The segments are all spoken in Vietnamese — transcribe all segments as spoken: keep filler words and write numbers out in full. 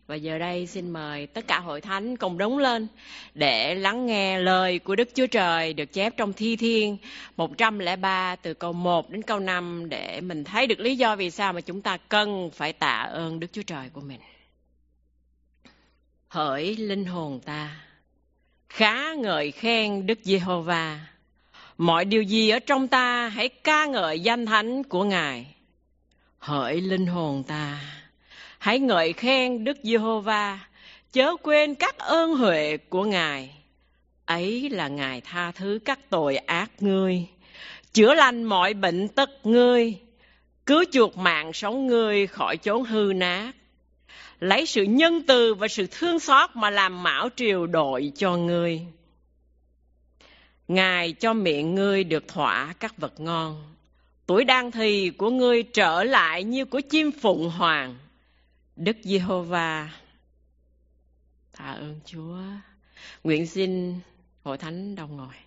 Và giờ đây xin mời tất cả hội thánh cùng đứng lên để lắng nghe lời của Đức Chúa Trời được chép trong Thi Thiên một trăm lẻ ba từ câu một đến câu năm để mình thấy được lý do vì sao mà chúng ta cần phải tạ ơn Đức Chúa Trời của mình. Hỡi linh hồn ta, khá ngợi khen Đức Giê-hô-va. Mọi điều gì ở trong ta hãy ca ngợi danh thánh của Ngài. Hỡi linh hồn ta, hãy ngợi khen Đức Giê-hô-va, chớ quên các ơn huệ của Ngài. Ấy là Ngài tha thứ các tội ác ngươi, chữa lành mọi bệnh tật ngươi, cứu chuộc mạng sống ngươi khỏi chốn hư nát. Lấy sự nhân từ và sự thương xót mà làm mão triều đội cho ngươi. Ngài cho miệng ngươi được thỏa các vật ngon, tuổi đàn thì của ngươi trở lại như của chim phụng hoàng. Đức Giê-hô-va, tạ ơn Chúa. Nguyện xin hội thánh đồng ngồi.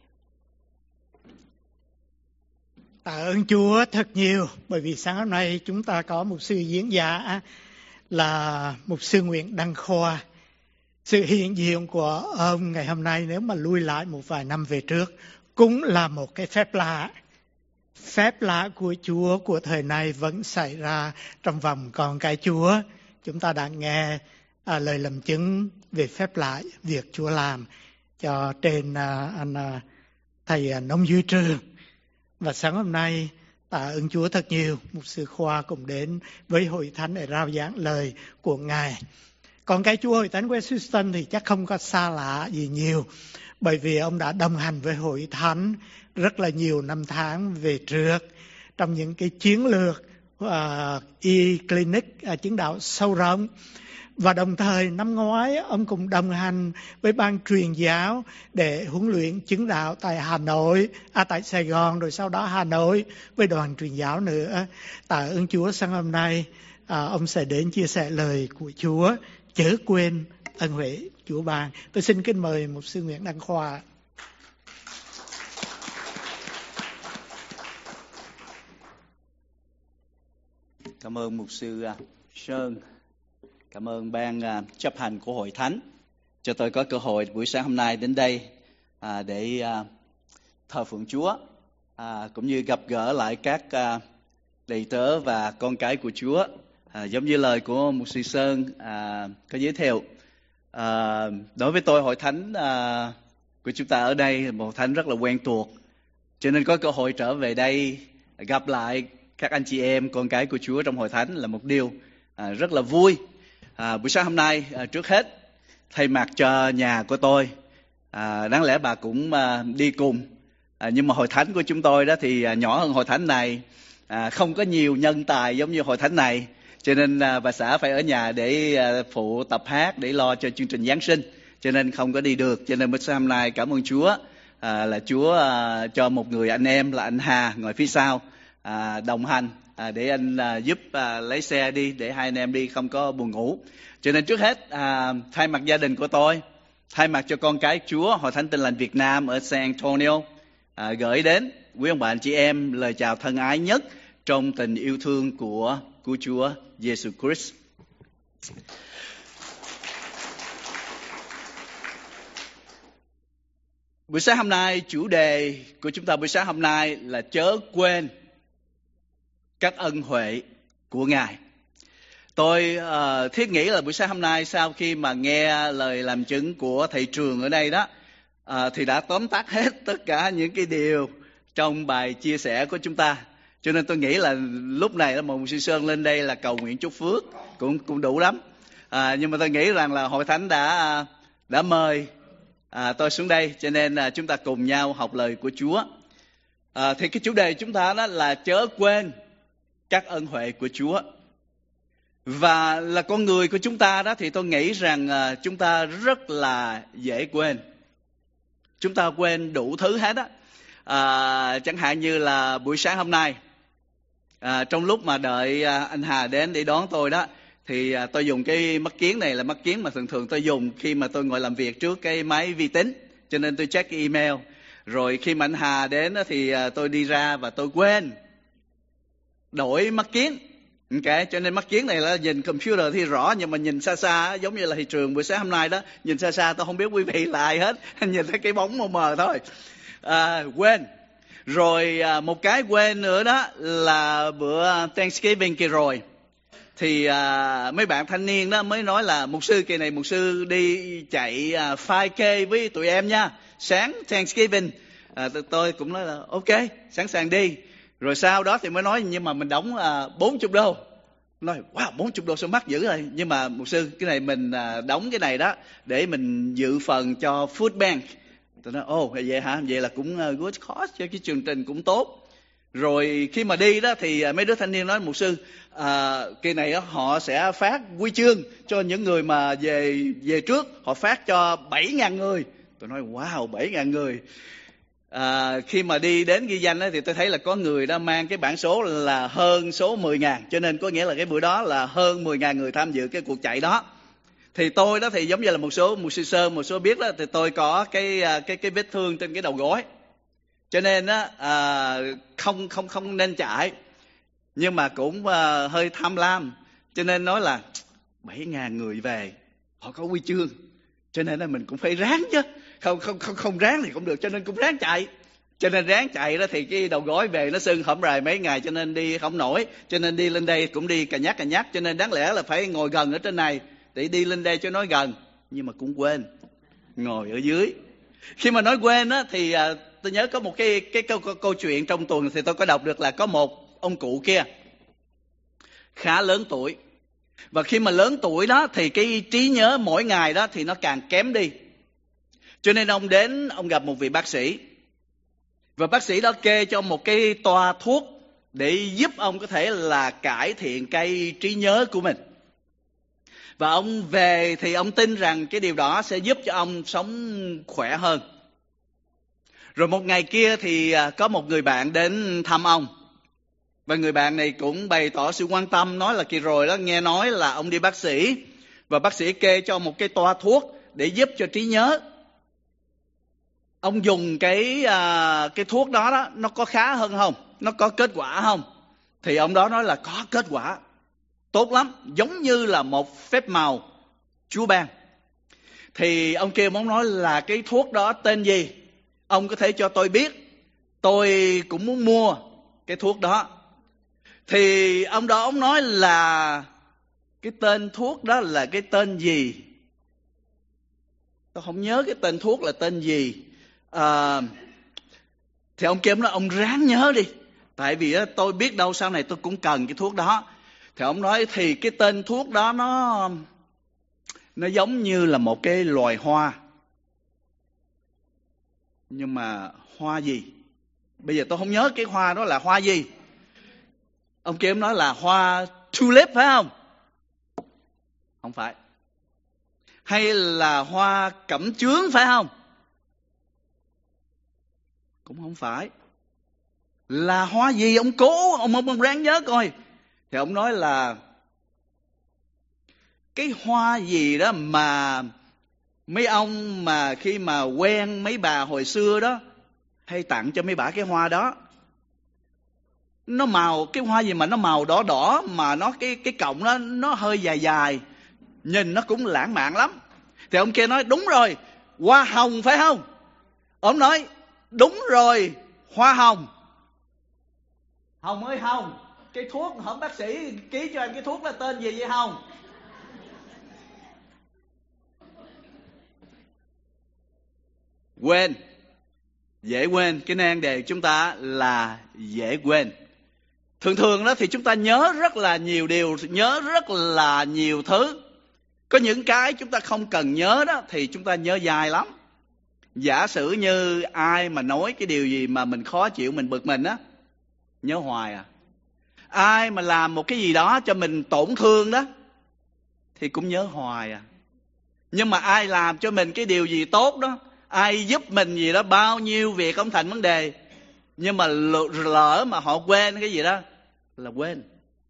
Tạ ơn Chúa thật nhiều, bởi vì sáng hôm nay chúng ta có một sư diễn giả là mục sư Nguyễn Đăng Khoa. Sự hiện diện của ông ngày hôm nay nếu mà lui lại một vài năm về trước cũng là một cái phép lạ. Phép lạ của Chúa của thời này vẫn xảy ra trong vòng con cái Chúa. Chúng ta đã nghe à, lời làm chứng về phép lạ việc Chúa làm cho trên à, anh à, thầy à, Nông Duy Trường. Và sáng hôm nay tạ ơn Chúa thật nhiều, mục sư Khoa cùng đến với hội thánh để rao giảng lời của Ngài. Còn cái Chúa hội thánh West Houston thì chắc không có xa lạ gì nhiều, bởi vì ông đã đồng hành với hội thánh rất là nhiều năm tháng về trước trong những cái chiến lược uh, e-clinic, uh, chứng đạo sâu rộng. Và đồng thời năm ngoái ông cũng đồng hành với ban truyền giáo để huấn luyện chứng đạo tại Hà Nội, à, tại Sài Gòn, rồi sau đó Hà Nội với đoàn truyền giáo nữa. Tạ ơn Chúa sáng hôm nay à, ông sẽ đến chia sẻ lời của Chúa, chớ quên ân huệ Chúa ban. Tôi xin kính mời mục sư Nguyễn Đăng Khoa. Cảm ơn mục sư Sơn. Cảm ơn ban uh, chấp hành của hội thánh cho tôi có cơ hội buổi sáng hôm nay đến đây uh, để uh, thờ phượng Chúa, uh, cũng như gặp gỡ lại các uh, đầy tớ và con cái của Chúa. Uh, giống như lời của mục sư Sơn uh, có giới thiệu, uh, đối với tôi hội thánh uh, của chúng ta ở đây là một hội thánh rất là quen thuộc, cho nên có cơ hội trở về đây gặp lại các anh chị em con cái của Chúa trong hội thánh là một điều uh, rất là vui. À, buổi sáng hôm nay à, trước hết thay mặt cho nhà của tôi, à, đáng lẽ bà cũng à, đi cùng, à, nhưng mà hội thánh của chúng tôi đó thì à, nhỏ hơn hội thánh này, à, không có nhiều nhân tài giống như hội thánh này, cho nên à, bà xã phải ở nhà để à, phụ tập hát để lo cho chương trình Giáng sinh, cho nên không có đi được. Cho nên buổi sáng hôm nay cảm ơn Chúa à, là Chúa à, cho một người anh em là anh Hà ngồi phía sau à, đồng hành. À, để anh à, giúp à, lấy xe đi để hai anh em đi không có buồn ngủ. Cho nên trước hết à, thay mặt gia đình của tôi, thay mặt cho con cái Chúa hội thánh Tin Lành Việt Nam ở San Antonio, à, gửi đến quý ông bà anh chị em lời chào thân ái nhất trong tình yêu thương của của Chúa Giêsu Christ. Buổi sáng hôm nay, chủ đề của chúng ta buổi sáng hôm nay là chớ quên các ân huệ của Ngài. Tôi uh, thiết nghĩ là buổi sáng hôm nay sau khi mà nghe lời làm chứng của thầy Trường ở đây đó, uh, thì đã tóm tắt hết tất cả những cái điều trong bài chia sẻ của chúng ta. Cho nên tôi nghĩ là lúc này là một sư Sơn lên đây là cầu nguyện chúc phước cũng cũng đủ lắm. Uh, nhưng mà tôi nghĩ rằng là hội thánh đã đã mời uh, tôi xuống đây, cho nên uh, chúng ta cùng nhau học lời của Chúa. Uh, thì cái chủ đề chúng ta đó là chớ quên các ân huệ của Chúa. Và là con người của chúng ta đó thì tôi nghĩ rằng uh, chúng ta rất là dễ quên. Chúng ta quên đủ thứ hết á. Uh, chẳng hạn như là buổi sáng hôm nay, uh, trong lúc mà đợi uh, anh Hà đến để đón tôi đó, thì uh, tôi dùng cái mắt kiếng này là mắt kiếng mà thường thường tôi dùng khi mà tôi ngồi làm việc trước cái máy vi tính. Cho nên tôi check cái email. Rồi khi mà anh Hà đến đó, thì uh, tôi đi ra và tôi quên đổi mắt kiếng. Okay, cho nên mắt kiến này là nhìn computer thì rõ, nhưng mà nhìn xa xa giống như là thị trường buổi sáng hôm nay đó, nhìn xa xa tôi không biết quý vị là ai hết, nhìn thấy cái bóng mờ mờ thôi. À, quên. Rồi à, một cái quên nữa đó là bữa Thanksgiving kia rồi. Thì à, mấy bạn thanh niên đó mới nói là mục sư kỳ này mục sư đi chạy à, năm K với tụi em nha, sáng Thanksgiving. À, tôi cũng nói là ok, sẵn sàng đi. Rồi sau đó thì mới nói nhưng mà mình đóng à, bốn mươi đô. Nói wow, bốn mươi đô sao mắc dữ rồi. Nhưng mà mục sư cái này mình à, đóng cái này đó để mình dự phần cho Food Bank. Tôi nói ồ oh, vậy hả, vậy là cũng uh, good cause, cho cái chương trình cũng tốt. Rồi khi mà đi đó thì mấy đứa thanh niên nói mục sư à, kỳ này đó, họ sẽ phát huy chương cho những người mà về về trước, họ phát cho bảy ngàn người. Tôi nói wow, bảy ngàn người. À, khi mà đi đến ghi danh đó, thì tôi thấy là có người đã mang cái bảng số là hơn số mười ngàn, cho nên có nghĩa là cái bữa đó là hơn mười ngàn người tham dự cái cuộc chạy đó. Thì tôi đó thì giống như là một số một sư sơ một số biết đó, thì tôi có cái cái cái vết thương trên cái đầu gối, cho nên á à, không không không nên chạy, nhưng mà cũng à, hơi tham lam, cho nên nói là bảy ngàn người về họ có huy chương, cho nên là mình cũng phải ráng chứ, không không không không ráng thì không được, cho nên cũng ráng chạy. Cho nên ráng chạy đó thì cái đầu gối về nó sưng hổm rày mấy ngày, cho nên đi không nổi, cho nên đi lên đây cũng đi cà nhắc cà nhắc, cho nên đáng lẽ là phải ngồi gần ở trên này để đi lên đây cho nói gần, nhưng mà cũng quên ngồi ở dưới. Khi mà nói quên á thì à, tôi nhớ có một cái cái câu, câu câu chuyện trong tuần thì tôi có đọc được là có một ông cụ kia khá lớn tuổi, và khi mà lớn tuổi đó thì cái trí nhớ mỗi ngày đó thì nó càng kém đi, cho nên ông đến ông gặp một vị bác sĩ, và bác sĩ đó kê cho một cái toa thuốc để giúp ông có thể là cải thiện cái trí nhớ của mình. Và ông về thì ông tin rằng cái điều đó sẽ giúp cho ông sống khỏe hơn. Rồi một ngày kia thì có một người bạn đến thăm ông, và người bạn này cũng bày tỏ sự quan tâm, nói là kỳ rồi đó nghe nói là ông đi bác sĩ, và bác sĩ kê cho một cái toa thuốc để giúp cho trí nhớ. Ông dùng cái à, cái thuốc đó đó, nó có khá hơn không? Nó có kết quả không? Thì ông đó nói là có kết quả tốt lắm, giống như là một phép màu Chúa ban. Thì ông kia muốn nói là cái thuốc đó tên gì? Ông có thể cho tôi biết, tôi cũng muốn mua cái thuốc đó. Thì ông đó ông nói là cái tên thuốc đó là cái tên gì? Tôi không nhớ cái tên thuốc là tên gì. À, thì ông kia nói ông ráng nhớ đi, tại vì á, tôi biết đâu sau này tôi cũng cần cái thuốc đó. Thì ông nói thì cái tên thuốc đó nó nó giống như là một cái loài hoa, nhưng mà hoa gì? Bây giờ tôi không nhớ cái hoa đó là hoa gì. Ông kia ông nói là hoa tulip phải không? Không phải. Hay là hoa cẩm chướng phải không? Cũng không phải. Là hoa gì? Ông cố, ông, ông, ông ráng nhớ coi. Thì ông nói là cái hoa gì đó mà mấy ông mà khi mà quen mấy bà hồi xưa đó hay tặng cho mấy bà cái hoa đó. Nó màu, cái hoa gì mà nó màu đỏ đỏ, mà nó cái cái cọng đó nó hơi dài dài, nhìn nó cũng lãng mạn lắm. Thì ông kia nói đúng rồi, hoa hồng phải không? Ông nói đúng rồi, hoa hồng. Hồng ơi Hồng, cái thuốc hổng bác sĩ ký cho anh cái thuốc là tên gì vậy Hồng? Quên, dễ quên. Cái nan đề chúng ta là dễ quên. Thường thường đó thì chúng ta nhớ rất là nhiều điều, nhớ rất là nhiều thứ. Có những cái chúng ta không cần nhớ đó thì chúng ta nhớ dài lắm. Giả sử như ai mà nói cái điều gì mà mình khó chịu, mình bực mình á, nhớ hoài à. Ai mà làm một cái gì đó cho mình tổn thương đó thì cũng nhớ hoài à. Nhưng mà ai làm cho mình cái điều gì tốt đó, ai giúp mình gì đó, bao nhiêu việc không thành vấn đề, nhưng mà lỡ mà họ quên cái gì đó là quên.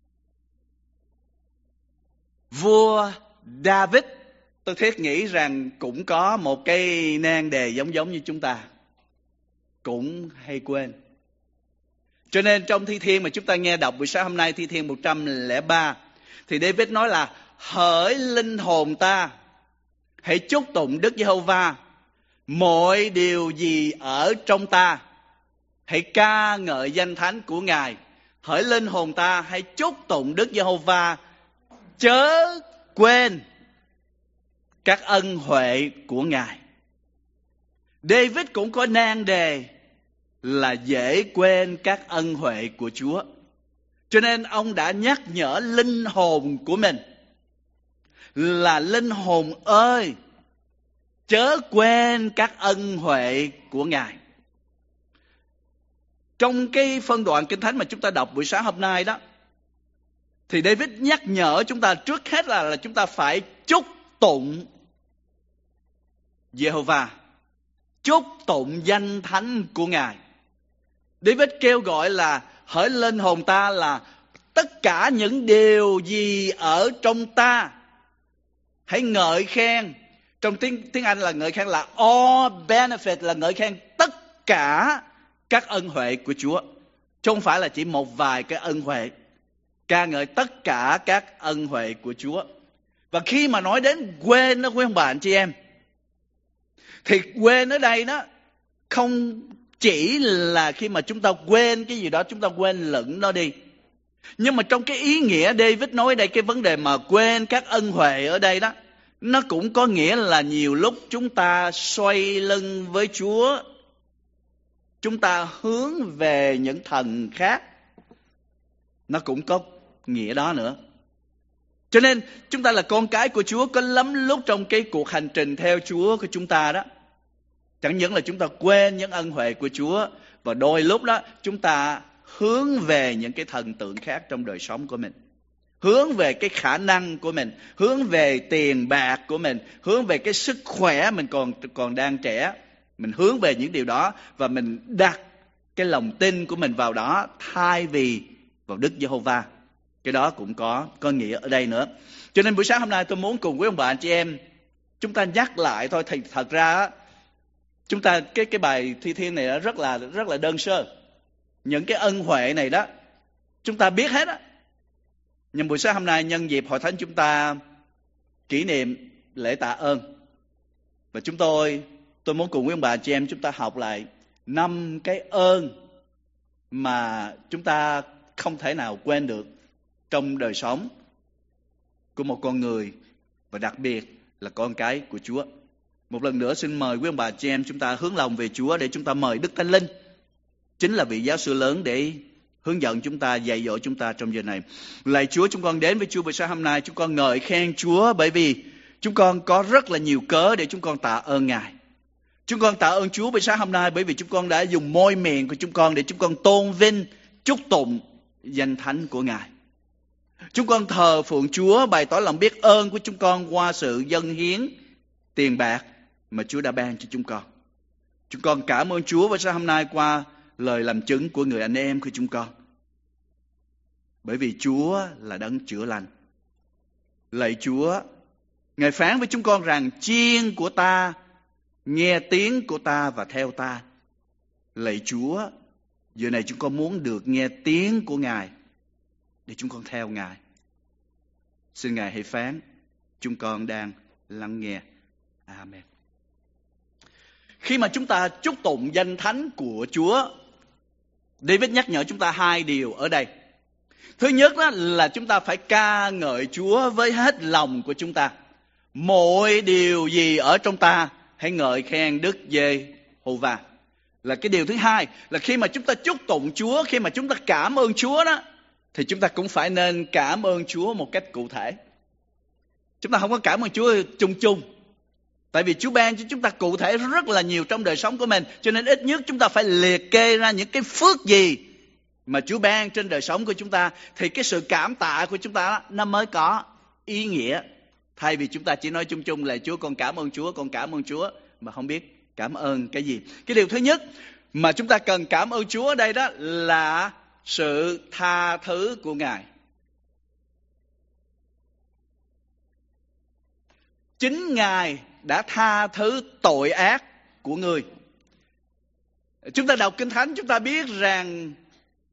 Vua David, tôi thiết nghĩ rằng cũng có một cái nan đề giống giống như chúng ta, cũng hay quên. Cho nên trong Thi Thiên mà chúng ta nghe đọc buổi sáng hôm nay, Thi Thiên một trăm lẻ ba, thì David nói là hỡi linh hồn ta, hãy chúc tụng Đức Giê-hô-va, mọi điều gì ở trong ta, hãy ca ngợi danh thánh của Ngài. Hỡi linh hồn ta, hãy chúc tụng Đức Giê-hô-va, chớ quên các ân huệ của Ngài. David cũng có nan đề là dễ quên các ân huệ của Chúa. Cho nên ông đã nhắc nhở linh hồn của mình là linh hồn ơi, chớ quên các ân huệ của Ngài. Trong cái phân đoạn Kinh Thánh mà chúng ta đọc buổi sáng hôm nay đó, thì David nhắc nhở chúng ta trước hết là, là chúng ta phải chúc tụng Giê-hô-va, chúc tụng danh thánh của Ngài. David kêu gọi là hỡi linh hồn ta, là tất cả những điều gì ở trong ta hãy ngợi khen. Trong tiếng, tiếng Anh là ngợi khen là all benefit, là ngợi khen tất cả các ân huệ của Chúa, chứ không phải là chỉ một vài cái ân huệ. Ca ngợi tất cả các ân huệ của Chúa. Và khi mà nói đến quên đó quý ông bà anh chị em, thì quên ở đây đó không chỉ là khi mà chúng ta quên cái gì đó, chúng ta quên lửng nó đi. Nhưng mà trong cái ý nghĩa David nói đây, cái vấn đề mà quên các ân huệ ở đây đó, nó cũng có nghĩa là nhiều lúc chúng ta xoay lưng với Chúa, chúng ta hướng về những thần khác, nó cũng có nghĩa đó nữa. Cho nên chúng ta là con cái của Chúa, có lắm lúc trong cái cuộc hành trình theo Chúa của chúng ta đó, chẳng những là chúng ta quên những ân huệ của Chúa, và đôi lúc đó chúng ta hướng về những cái thần tượng khác trong đời sống của mình, hướng về cái khả năng của mình, hướng về tiền bạc của mình, hướng về cái sức khỏe mình còn còn đang trẻ, mình hướng về những điều đó và mình đặt cái lòng tin của mình vào đó thay vì vào Đức Giê-hô-va. Cái đó cũng có có nghĩa ở đây nữa. Cho nên buổi sáng hôm nay tôi muốn cùng với ông bà anh chị em chúng ta nhắc lại thôi. Thì thật ra chúng ta cái cái bài Thi Thiên này đó rất là rất là đơn sơ. Những cái ân huệ này đó chúng ta biết hết á. Nhưng buổi sáng hôm nay nhân dịp hội thánh chúng ta kỷ niệm lễ tạ ơn, và chúng tôi tôi muốn cùng với ông bà chị em chúng ta học lại năm cái ơn mà chúng ta không thể nào quên được trong đời sống của một con người, và đặc biệt là con cái của Chúa. Một lần nữa xin mời quý ông bà chị em chúng ta hướng lòng về Chúa để chúng ta mời Đức Thánh Linh, chính là vị giáo sư lớn, để hướng dẫn chúng ta, dạy dỗ chúng ta trong giờ này. Lạy Chúa, chúng con đến với Chúa buổi sáng hôm nay, chúng con ngợi khen Chúa bởi vì chúng con có rất là nhiều cớ để chúng con tạ ơn Ngài. Chúng con tạ ơn Chúa buổi sáng hôm nay bởi vì chúng con đã dùng môi miệng của chúng con để chúng con tôn vinh, chúc tụng danh thánh của Ngài. Chúng con thờ phượng Chúa, bày tỏ lòng biết ơn của chúng con qua sự dâng hiến tiền bạc mà Chúa đã ban cho chúng con. Chúng con cảm ơn Chúa buổi sáng hôm nay qua lời làm chứng của người anh em của chúng con, bởi vì Chúa là đấng chữa lành. Lạy Chúa, Ngài phán với chúng con rằng chiên của ta nghe tiếng của ta và theo ta. Lạy Chúa, giờ này chúng con muốn được nghe tiếng của Ngài để chúng con theo Ngài. Xin Ngài hãy phán, chúng con đang lắng nghe. Amen. Khi mà chúng ta chúc tụng danh thánh của Chúa, David nhắc nhở chúng ta hai điều ở đây. Thứ nhất đó là chúng ta phải ca ngợi Chúa với hết lòng của chúng ta. Mọi điều gì ở trong ta hãy ngợi khen Đức Giê-hô-va. Là cái điều thứ hai, là khi mà chúng ta chúc tụng Chúa, khi mà chúng ta cảm ơn Chúa đó, thì chúng ta cũng phải nên cảm ơn Chúa một cách cụ thể. Chúng ta không có cảm ơn Chúa chung chung, tại vì Chúa ban cho chúng ta cụ thể rất là nhiều trong đời sống của mình. Cho nên ít nhất chúng ta phải liệt kê ra những cái phước gì mà Chúa ban trên đời sống của chúng ta, thì cái sự cảm tạ của chúng ta nó mới có ý nghĩa. Thay vì chúng ta chỉ nói chung chung là Chúa, con cảm ơn Chúa, con cảm ơn Chúa, mà không biết cảm ơn cái gì. Cái điều thứ nhất mà chúng ta cần cảm ơn Chúa ở đây đó là sự tha thứ của Ngài. Chính Ngài đã tha thứ tội ác của người. Chúng ta đọc Kinh Thánh, chúng ta biết rằng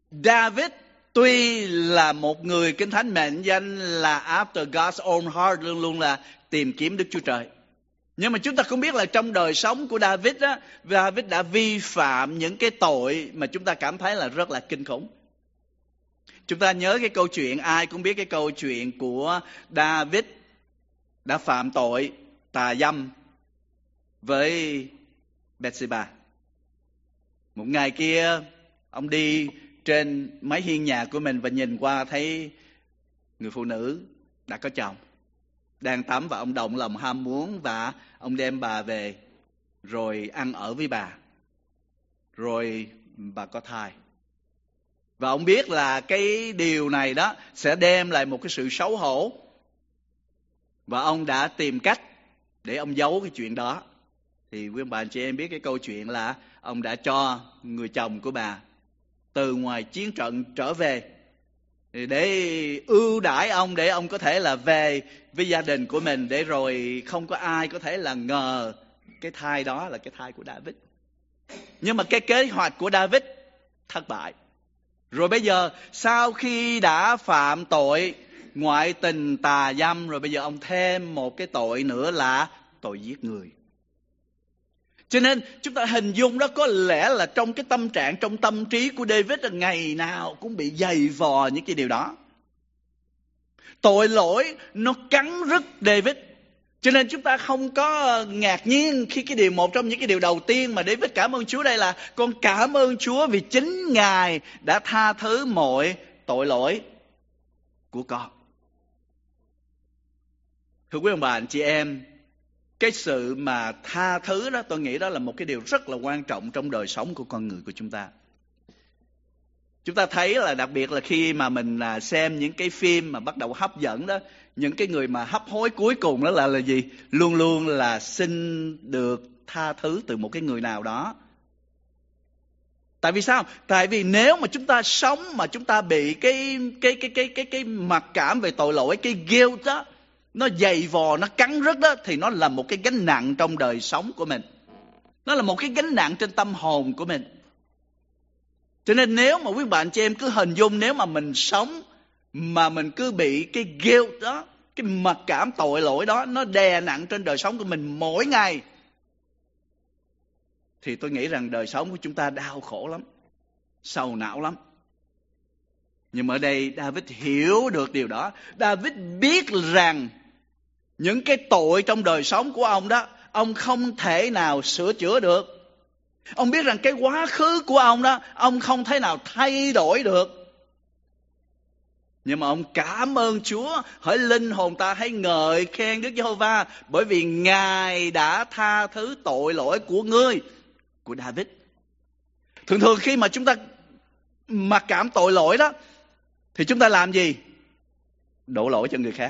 David tuy là một người Kinh Thánh mệnh danh là after God's own heart, luôn luôn là tìm kiếm Đức Chúa Trời. Nhưng mà chúng ta cũng biết là trong đời sống của David á, David đã vi phạm những cái tội mà chúng ta cảm thấy là rất là kinh khủng. Chúng ta nhớ cái câu chuyện, ai cũng biết cái câu chuyện của David đã phạm tội tà dâm với Bathsheba. Một ngày kia, ông đi trên mái hiên nhà của mình và nhìn qua thấy người phụ nữ đã có chồng đang tắm, và ông động lòng ham muốn và ông đem bà về rồi ăn ở với bà, rồi bà có thai. Và ông biết là cái điều này đó sẽ đem lại một cái sự xấu hổ, và ông đã tìm cách để ông giấu cái chuyện đó. Thì quý bà anh chị em biết cái câu chuyện là ông đã cho người chồng của bà từ ngoài chiến trận trở về để ưu đãi ông, để ông có thể là về với gia đình của mình, để rồi không có ai có thể là ngờ cái thai đó là cái thai của David. Nhưng mà cái kế hoạch của David thất bại. Rồi bây giờ sau khi đã phạm tội ngoại tình tà dâm, rồi bây giờ ông thêm một cái tội nữa là tội giết người. Cho nên chúng ta hình dung đó, có lẽ là trong cái tâm trạng, trong tâm trí của David là ngày nào cũng bị dày vò những cái điều đó. Tội lỗi nó cắn rứt David. Cho nên chúng ta không có ngạc nhiên khi cái điều, một trong những cái điều đầu tiên mà David cảm ơn Chúa đây là: con cảm ơn Chúa vì chính Ngài đã tha thứ mọi tội lỗi của con. Thưa quý ông bà anh chị em, cái sự mà tha thứ đó, tôi nghĩ đó là một cái điều rất là quan trọng trong đời sống của con người của chúng ta. Chúng ta thấy là đặc biệt là khi mà mình xem những cái phim mà bắt đầu hấp dẫn đó, những cái người mà hấp hối cuối cùng đó là là gì? Luôn luôn là xin được tha thứ từ một cái người nào đó. Tại vì sao? Tại vì nếu mà chúng ta sống mà chúng ta bị cái cái cái cái cái cái mặc cảm về tội lỗi, cái guilt đó, nó dày vò, nó cắn rứt đó, thì nó là một cái gánh nặng trong đời sống của mình. Nó là một cái gánh nặng trên tâm hồn của mình. Cho nên nếu mà quý bạn chị em cứ hình dung, nếu mà mình sống mà mình cứ bị cái guilt đó, cái mặc cảm tội lỗi đó, nó đè nặng trên đời sống của mình mỗi ngày, thì tôi nghĩ rằng đời sống của chúng ta đau khổ lắm, sầu não lắm. Nhưng mà ở đây David hiểu được điều đó. David biết rằng những cái tội trong đời sống của ông đó, ông không thể nào sửa chữa được. Ông biết rằng cái quá khứ của ông đó, ông không thể nào thay đổi được. Nhưng mà ông cảm ơn Chúa, hỡi linh hồn ta hãy ngợi khen Đức Giê-hô-va, bởi vì Ngài đã tha thứ tội lỗi của ngươi, của David. Thường thường khi mà chúng ta mặc cảm tội lỗi đó, thì chúng ta làm gì? Đổ lỗi cho người khác.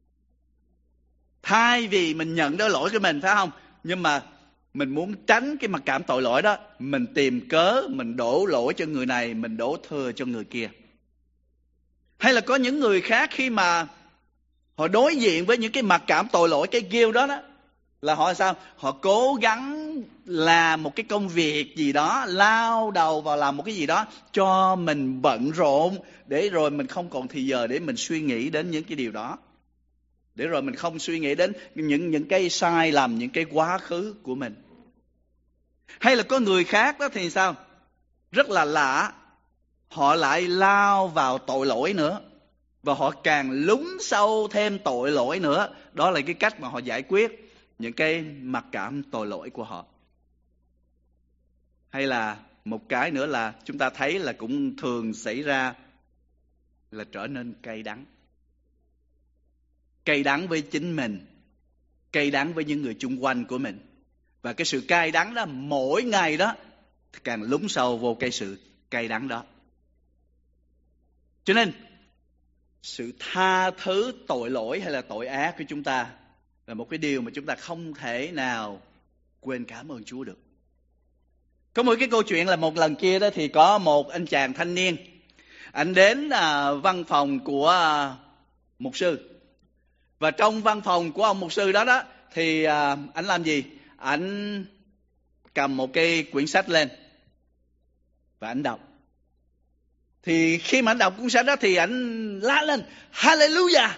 Thay vì mình nhận đó lỗi của mình, phải không? Nhưng mà mình muốn tránh cái mặc cảm tội lỗi đó, mình tìm cớ, mình đổ lỗi cho người này, mình đổ thừa cho người kia. Hay là có những người khác khi mà họ đối diện với những cái mặc cảm tội lỗi, cái guilt đó đó, là họ sao? Họ cố gắng làm một cái công việc gì đó, lao đầu vào làm một cái gì đó cho mình bận rộn, để rồi mình không còn thì giờ để mình suy nghĩ đến những cái điều đó. Để rồi mình không suy nghĩ đến những, những cái sai lầm, những cái quá khứ của mình. Hay là có người khác đó thì sao? Rất là lạ, họ lại lao vào tội lỗi nữa, và họ càng lún sâu thêm tội lỗi nữa. Đó là cái cách mà họ giải quyết những cái mặc cảm tội lỗi của họ. Hay là một cái nữa là chúng ta thấy là cũng thường xảy ra, là trở nên cay đắng. Cay đắng với chính mình, cay đắng với những người chung quanh của mình. Và cái sự cay đắng đó mỗi ngày đó càng lún sâu vô cái sự cay đắng đó. Cho nên sự tha thứ tội lỗi hay là tội ác của chúng ta là một cái điều mà chúng ta không thể nào quên cảm ơn Chúa được. Có một cái câu chuyện là một lần kia đó thì có một anh chàng thanh niên, anh đến à, văn phòng của à, mục sư. Và trong văn phòng của ông mục sư đó đó thì à, anh làm gì? Anh cầm một cái quyển sách lên và anh đọc. Thì khi mà anh đọc cuốn sách đó thì anh la lên Hallelujah.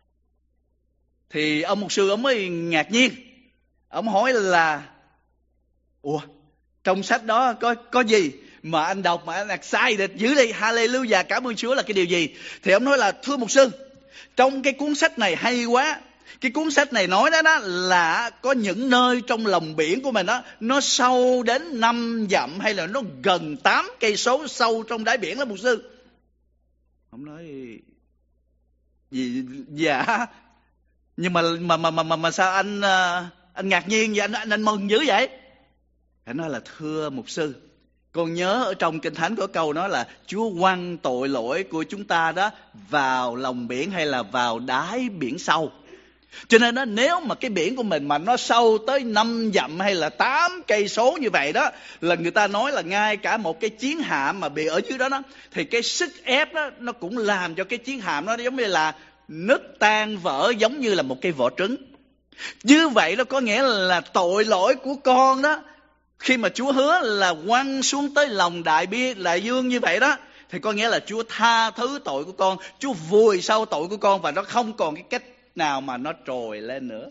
Thì ông mục sư ông mới ngạc nhiên. Ông hỏi là ủa, trong sách đó có có gì mà anh đọc mà anh excited dữ đi, Hallelujah, cảm ơn Chúa là cái điều gì? Thì ông nói là thưa mục sư, trong cái cuốn sách này hay quá. Cái cuốn sách này nói đó, đó là có những nơi trong lòng biển của mình đó, nó sâu đến năm dặm hay là nó gần tám cây số sâu trong đáy biển đó mục sư. Ông nói gì? Dạ. Nhưng mà mà mà mà mà, mà sao anh anh ngạc nhiên vậy, anh anh, anh mừng dữ vậy? Anh nói là thưa mục sư, con nhớ ở trong Kinh Thánh có câu nói là Chúa quăng tội lỗi của chúng ta đó vào lòng biển hay là vào đáy biển sâu. Cho nên đó, nếu mà cái biển của mình mà nó sâu tới năm dặm hay là tám cây số như vậy đó, là người ta nói là ngay cả một cái chiến hạm mà bị ở dưới đó đó, thì cái sức ép đó nó cũng làm cho cái chiến hạm nó giống như là nứt tan vỡ, giống như là một cái vỏ trứng. Như vậy đó có nghĩa là tội lỗi của con đó, khi mà Chúa hứa là quăng xuống tới lòng đại bi đại dương như vậy đó, thì có nghĩa là Chúa tha thứ tội của con, Chúa vùi sâu tội của con và nó không còn cái cách nào mà nó trồi lên nữa.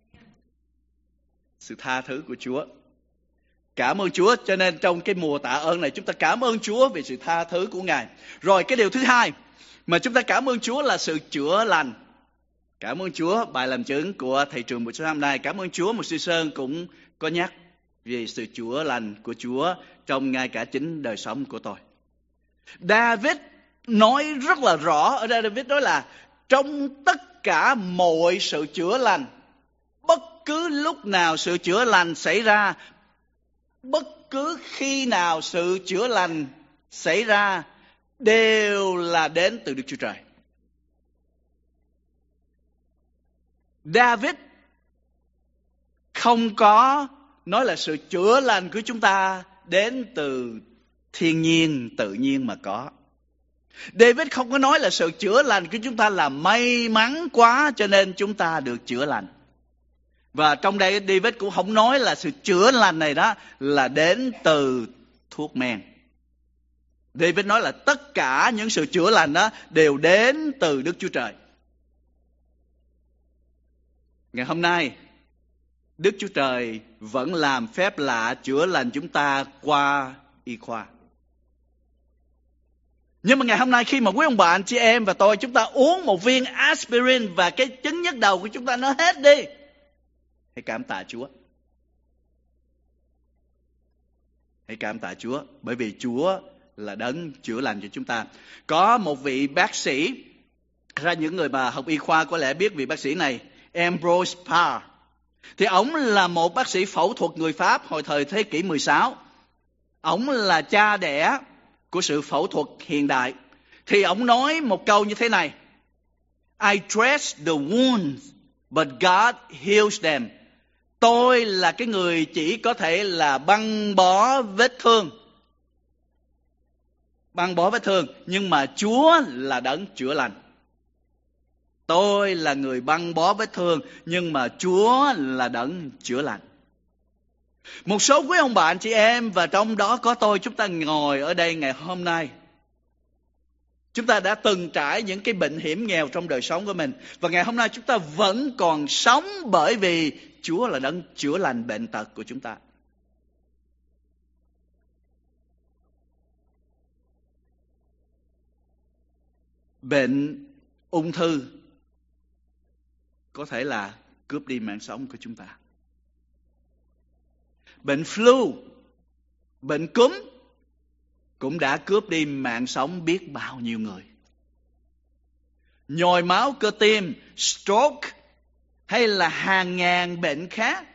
Sự tha thứ của Chúa. Cảm ơn Chúa. Cho nên trong cái mùa tạ ơn này chúng ta cảm ơn Chúa vì sự tha thứ của Ngài. Rồi cái điều thứ hai mà chúng ta cảm ơn Chúa là sự chữa lành. Cảm ơn Chúa, bài làm chứng của thầy trường buổi sáng hôm nay. Cảm ơn Chúa, một sư Sơn cũng có nhắc về sự chữa lành của Chúa trong ngay cả chính đời sống của tôi. David nói rất là rõ, ở đây David nói là trong tất cả mọi sự chữa lành, bất cứ lúc nào sự chữa lành xảy ra, bất cứ khi nào sự chữa lành xảy ra, đều là đến từ Đức Chúa Trời. David không có nói là sự chữa lành của chúng ta đến từ thiên nhiên, tự nhiên mà có. David không có nói là sự chữa lành của chúng ta là may mắn quá cho nên chúng ta được chữa lành. Và trong đây David cũng không nói là sự chữa lành này đó là đến từ thuốc men. David nói là tất cả những sự chữa lành đó đều đến từ Đức Chúa Trời. Ngày hôm nay, Đức Chúa Trời vẫn làm phép lạ chữa lành chúng ta qua y khoa. Nhưng mà ngày hôm nay khi mà quý ông bà anh chị em và tôi chúng ta uống một viên aspirin và cái chứng nhức đầu của chúng ta nó hết đi, hãy cảm tạ Chúa. Hãy cảm tạ Chúa, bởi vì Chúa là đấng chữa lành cho chúng ta. Có một vị bác sĩ, ra những người mà học y khoa có lẽ biết vị bác sĩ này, Ambroise Paré. Thì ổng là một bác sĩ phẫu thuật người Pháp hồi thời thế kỷ mười sáu. Ổng là cha đẻ của sự phẫu thuật hiện đại. Thì ổng nói một câu như thế này: I dress the wounds, but God heals them. Tôi là cái người chỉ có thể là băng bó vết thương. Băng bó vết thương, nhưng mà Chúa là đấng chữa lành. Tôi là người băng bó vết thương, nhưng mà Chúa là đấng chữa lành. Một số quý ông bà anh chị em, và trong đó có tôi, chúng ta ngồi ở đây ngày hôm nay. Chúng ta đã từng trải những cái bệnh hiểm nghèo trong đời sống của mình. Và ngày hôm nay chúng ta vẫn còn sống bởi vì Chúa là đấng chữa lành bệnh tật của chúng ta. Bệnh ung thư có thể là cướp đi mạng sống của chúng ta. Bệnh flu, bệnh cúm cũng đã cướp đi mạng sống biết bao nhiêu người. Nhồi máu cơ tim, stroke hay là hàng ngàn bệnh khác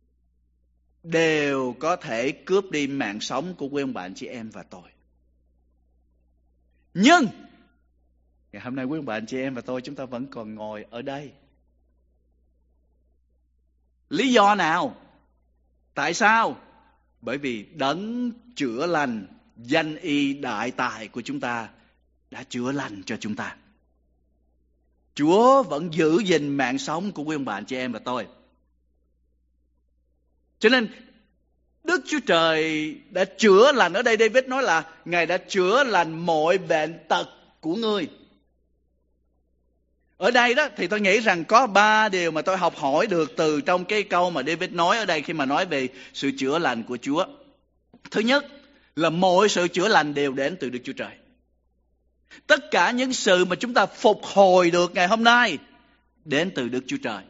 đều có thể cướp đi mạng sống của quý ông bà anh chị em và tôi. Nhưng ngày hôm nay quý ông bà anh chị em và tôi chúng ta vẫn còn ngồi ở đây. Lý do nào? Tại sao? Bởi vì đấng chữa lành, danh y đại tài của chúng ta đã chữa lành cho chúng ta. Chúa vẫn giữ gìn mạng sống của quý ông bà anh chị em và tôi. Cho nên Đức Chúa Trời đã chữa lành. Ở đây David nói là Ngài đã chữa lành mọi bệnh tật của ngươi. Ở đây đó thì tôi nghĩ rằng có ba điều mà tôi học hỏi được từ trong cái câu mà David nói ở đây khi mà nói về sự chữa lành của Chúa. Thứ nhất là mọi sự chữa lành đều đến từ Đức Chúa Trời. Tất cả những sự mà chúng ta phục hồi được ngày hôm nay đến từ Đức Chúa Trời.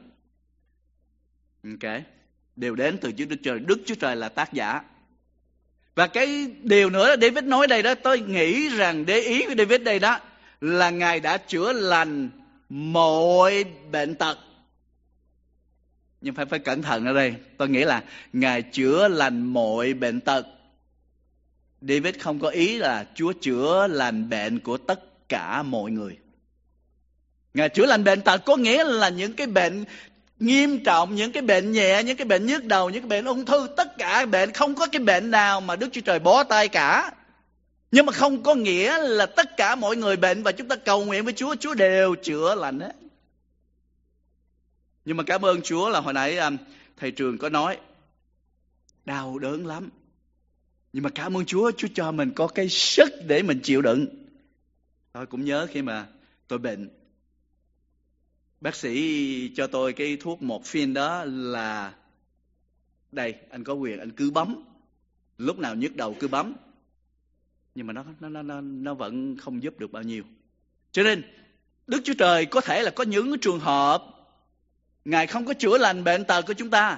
Ok, đều đến từ Đức Chúa Trời. Đức Chúa Trời là tác giả. Và cái điều nữa là David nói đây đó, tôi nghĩ rằng để ý của David đây đó là Ngài đã chữa lành mọi bệnh tật. Nhưng phải phải cẩn thận ở đây. Tôi nghĩ là Ngài chữa lành mọi bệnh tật. David không có ý là Chúa chữa lành bệnh của tất cả mọi người. Ngài chữa lành bệnh tật có nghĩa là những cái bệnh nghiêm trọng, những cái bệnh nhẹ, những cái bệnh nhức đầu, những cái bệnh ung thư, tất cả bệnh, không có cái bệnh nào mà Đức Chúa Trời bó tay cả. Nhưng mà không có nghĩa là tất cả mọi người bệnh và chúng ta cầu nguyện với Chúa, Chúa đều chữa lành hết. Nhưng mà cảm ơn Chúa là hồi nãy thầy Trường có nói đau đớn lắm. Nhưng mà cảm ơn Chúa, Chúa cho mình có cái sức để mình chịu đựng. Tôi cũng nhớ khi mà tôi bệnh, bác sĩ cho tôi cái thuốc morphine đó là đây, anh có quyền anh cứ bấm, lúc nào nhức đầu cứ bấm. Nhưng mà nó nó nó nó vẫn không giúp được bao nhiêu. Cho nên Đức Chúa Trời có thể là có những trường hợp Ngài không có chữa lành bệnh tật của chúng ta,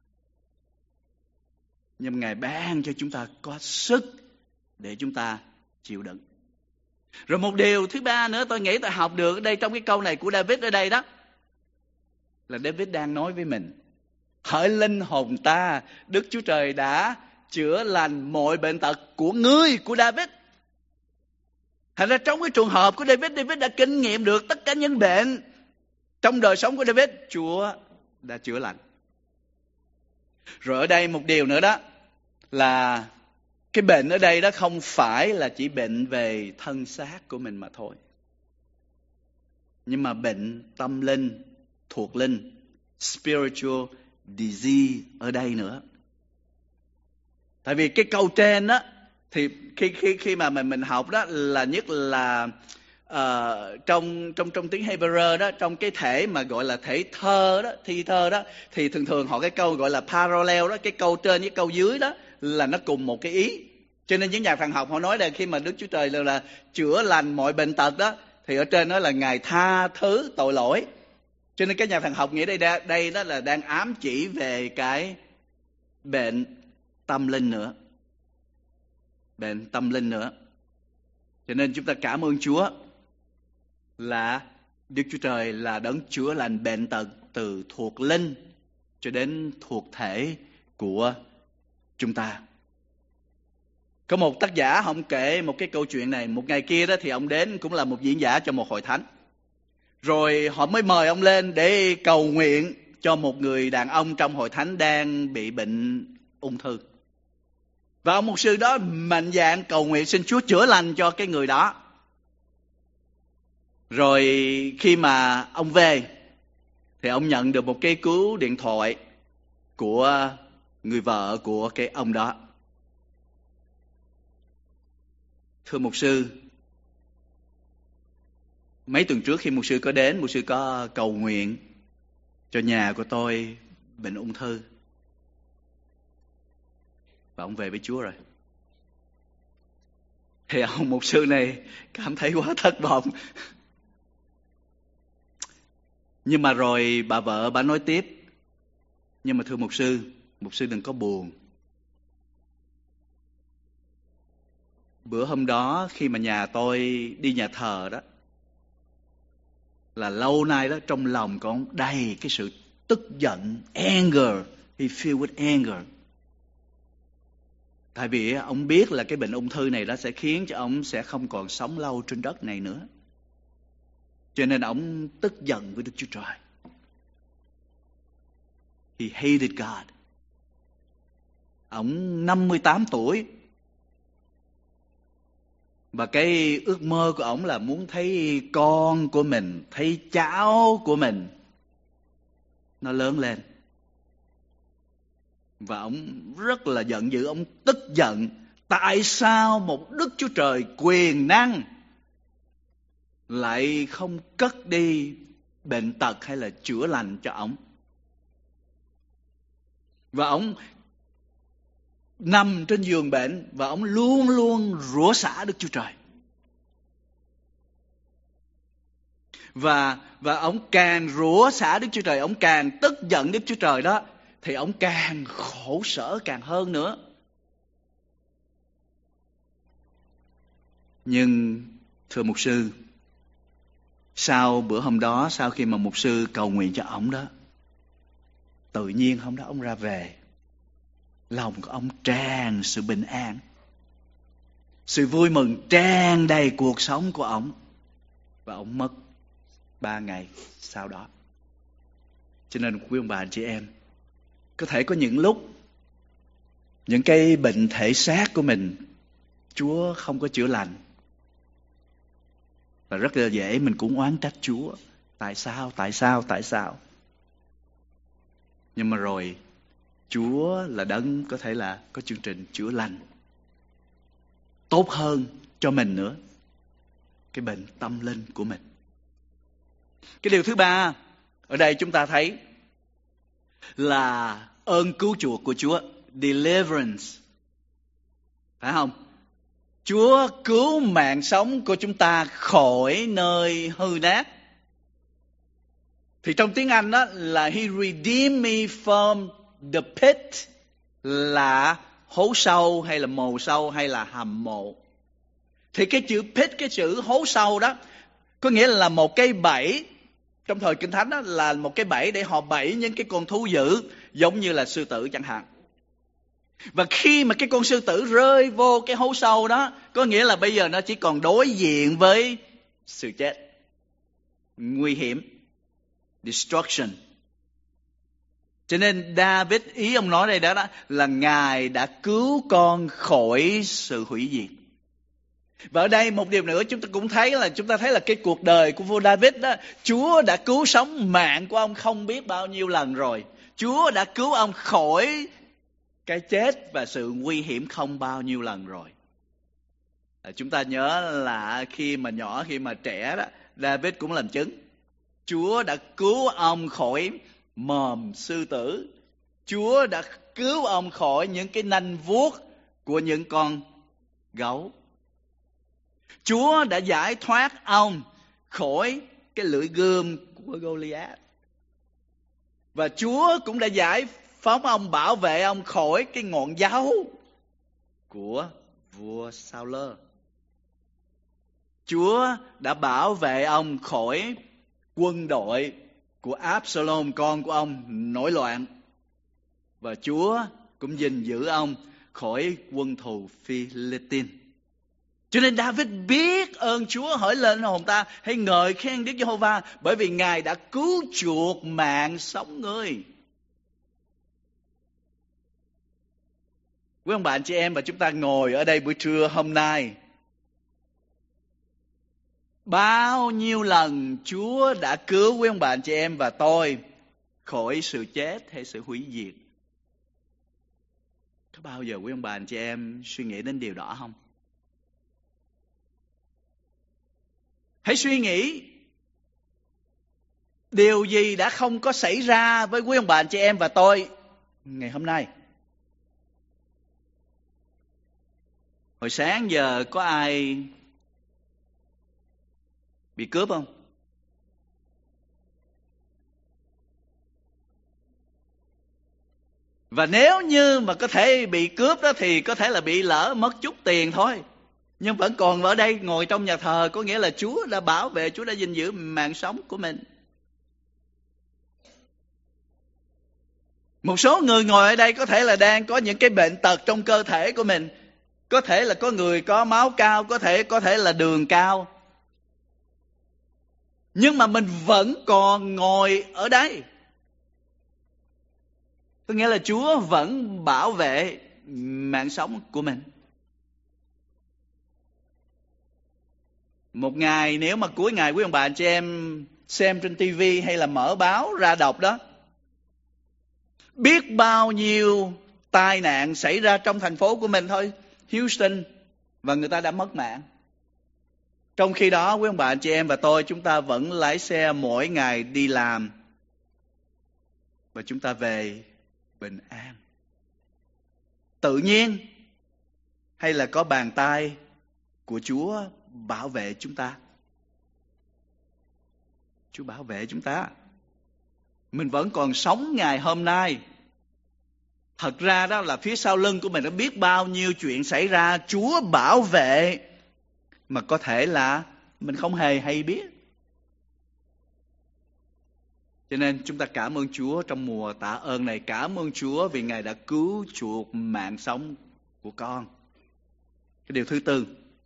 nhưng Ngài ban cho chúng ta có sức để chúng ta chịu đựng. Rồi một điều thứ ba nữa tôi nghĩ tôi học được ở đây trong cái câu này của David ở đây đó, là David đang nói với mình: hỡi linh hồn ta, Đức Chúa Trời đã chữa lành mọi bệnh tật của ngươi, của David. Thành ra trong cái trường hợp của David, David đã kinh nghiệm được tất cả những bệnh trong đời sống của David, Chúa đã chữa lành. Rồi ở đây một điều nữa đó là cái bệnh ở đây đó không phải là chỉ bệnh về thân xác của mình mà thôi, nhưng mà bệnh tâm linh, thuộc linh, spiritual disease ở đây nữa. Tại vì cái câu trên đó thì khi khi khi mà mình mình học đó là nhất là uh, trong trong trong tiếng Hebrew đó, trong cái thể mà gọi là thể thơ đó, thi thơ đó, thì thường thường họ cái câu gọi là parallel đó, cái câu trên với câu dưới đó là nó cùng một cái ý. Cho nên những nhà thần học họ nói là khi mà Đức Chúa Trời là, là chữa lành mọi bệnh tật đó, thì ở trên đó là Ngài tha thứ tội lỗi. Cho nên các nhà thần học nghĩ đây đây đó là đang ám chỉ về cái bệnh tâm linh nữa, bệnh tâm linh nữa. Cho nên chúng ta cảm ơn Chúa là Đức Chúa Trời là đấng chữa lành bệnh tật từ thuộc linh cho đến thuộc thể của chúng ta. Có một tác giả ông kể một cái câu chuyện này. Một ngày kia đó thì ông đến cũng là một diễn giả cho một hội thánh. Rồi họ mới mời ông lên để cầu nguyện cho một người đàn ông trong hội thánh đang bị bệnh ung thư. Và ông mục sư đó mạnh dạn cầu nguyện xin Chúa chữa lành cho cái người đó. Rồi khi mà ông về thì ông nhận được một cái cú điện thoại của người vợ của cái ông đó. Thưa mục sư, mấy tuần trước khi mục sư có đến, mục sư có cầu nguyện cho nhà của tôi bệnh ung thư. Và ông về với Chúa rồi. Thì ông mục sư này cảm thấy quá thất vọng. Nhưng mà rồi bà vợ bà nói tiếp: nhưng mà thưa mục sư, mục sư đừng có buồn. Bữa hôm đó khi mà nhà tôi đi nhà thờ đó, là lâu nay đó trong lòng của ông đầy cái sự tức giận, anger, he feel with anger. Tại vì ông biết là cái bệnh ung thư này đó sẽ khiến cho ông sẽ không còn sống lâu trên đất này nữa. Cho nên ông tức giận với Đức Chúa Trời. He hated God. Ông năm mươi tám tuổi. Và cái ước mơ của ông là muốn thấy con của mình, thấy cháu của mình nó lớn lên. Và ông rất là giận dữ, ông tức giận. Tại sao một Đức Chúa Trời quyền năng lại không cất đi bệnh tật hay là chữa lành cho ông? Và ông nằm trên giường bệnh và ông luôn luôn rủa xả Đức Chúa Trời. Và, và ông càng rủa xả Đức Chúa Trời, ông càng tức giận Đức Chúa Trời đó, thì ông càng khổ sở càng hơn nữa. Nhưng thưa mục sư, sau bữa hôm đó, sau khi mà mục sư cầu nguyện cho ông đó, tự nhiên hôm đó ông ra về, lòng của ông tràn sự bình an, sự vui mừng tràn đầy cuộc sống của ông. Và ông mất ba ngày sau đó. Cho nên quý ông bà anh chị em, có thể có những lúc những cái bệnh thể xác của mình Chúa không có chữa lành, và rất là dễ mình cũng oán trách Chúa. Tại sao, tại sao, tại sao? Nhưng mà rồi Chúa là đấng có thể là có chương trình chữa lành tốt hơn cho mình nữa, cái bệnh tâm linh của mình. Cái điều thứ ba ở đây chúng ta thấy là ơn cứu chuộc của Chúa, deliverance, phải không? Chúa cứu mạng sống của chúng ta khỏi nơi hư nát. Thì trong tiếng Anh đó là He redeemed me from the pit, là hố sâu hay là mồ sâu hay là hầm mộ. Thì cái chữ pit, cái chữ hố sâu đó, có nghĩa là một cái bẫy. Trong thời Kinh Thánh đó là một cái bẫy để họ bẫy những cái con thú dữ, giống như là sư tử chẳng hạn. Và khi mà cái con sư tử rơi vô cái hố sâu đó, có nghĩa là bây giờ nó chỉ còn đối diện với sự chết, nguy hiểm, destruction. Cho nên David, ý ông nói đây đó, đó là Ngài đã cứu con khỏi sự hủy diệt. Và ở đây một điều nữa chúng ta cũng thấy là chúng ta thấy là cái cuộc đời của vua David đó, Chúa đã cứu sống mạng của ông không biết bao nhiêu lần rồi. Chúa đã cứu ông khỏi cái chết và sự nguy hiểm không bao nhiêu lần rồi. À, chúng ta nhớ là khi mà nhỏ, khi mà trẻ đó, David cũng làm chứng. Chúa đã cứu ông khỏi mồm sư tử. Chúa đã cứu ông khỏi những cái nanh vuốt của những con gấu. Chúa đã giải thoát ông khỏi cái lưỡi gươm của Goliath. Và Chúa cũng đã giải phóng ông, bảo vệ ông khỏi cái ngọn giáo của vua Saul. Chúa đã bảo vệ ông khỏi quân đội của Absalom, con của ông, nổi loạn. Và Chúa cũng gìn giữ ông khỏi quân thù Philippines. Cho nên David biết ơn Chúa, hỡi lên hồn ta, hãy ngợi khen Đức Giê-hô-va, bởi vì Ngài đã cứu chuộc mạng sống người. Quý ông bạn chị em và chúng ta ngồi ở đây buổi trưa hôm nay, bao nhiêu lần Chúa đã cứu quý ông bạn chị em và tôi khỏi sự chết hay sự hủy diệt? Có bao giờ quý ông bạn chị em suy nghĩ đến điều đó không? Hãy suy nghĩ điều gì đã không có xảy ra với quý ông bà anh chị em và tôi ngày hôm nay. Hồi sáng giờ có ai bị cướp không? Và nếu như mà có thể bị cướp đó thì có thể là bị lỡ mất chút tiền thôi, nhưng vẫn còn ở đây ngồi trong nhà thờ, có nghĩa là Chúa đã bảo vệ, Chúa đã gìn giữ mạng sống của mình. Một số người ngồi ở đây có thể là đang có những cái bệnh tật trong cơ thể của mình. Có thể là có người có máu cao, có thể có thể là đường cao. Nhưng mà mình vẫn còn ngồi ở đây. Có nghĩa là Chúa vẫn bảo vệ mạng sống của mình. Một ngày nếu mà cuối ngày quý ông bà anh chị em xem trên tivi hay là mở báo ra đọc đó, biết bao nhiêu tai nạn xảy ra trong thành phố của mình thôi, Houston, và người ta đã mất mạng. Trong khi đó, quý ông bà anh chị em và tôi, chúng ta vẫn lái xe mỗi ngày đi làm và chúng ta về bình an. Tự nhiên hay là có bàn tay của Chúa bảo vệ chúng ta? Chúa bảo vệ chúng ta. Mình vẫn còn sống ngày hôm nay. Thật ra đó là phía sau lưng của mình đã biết bao nhiêu chuyện xảy ra, Chúa bảo vệ mà có thể là mình không hề hay biết. Cho nên chúng ta cảm ơn Chúa trong mùa tạ ơn này. Cảm ơn Chúa vì Ngài đã cứu chuộc mạng sống của con. Cái điều thứ tư,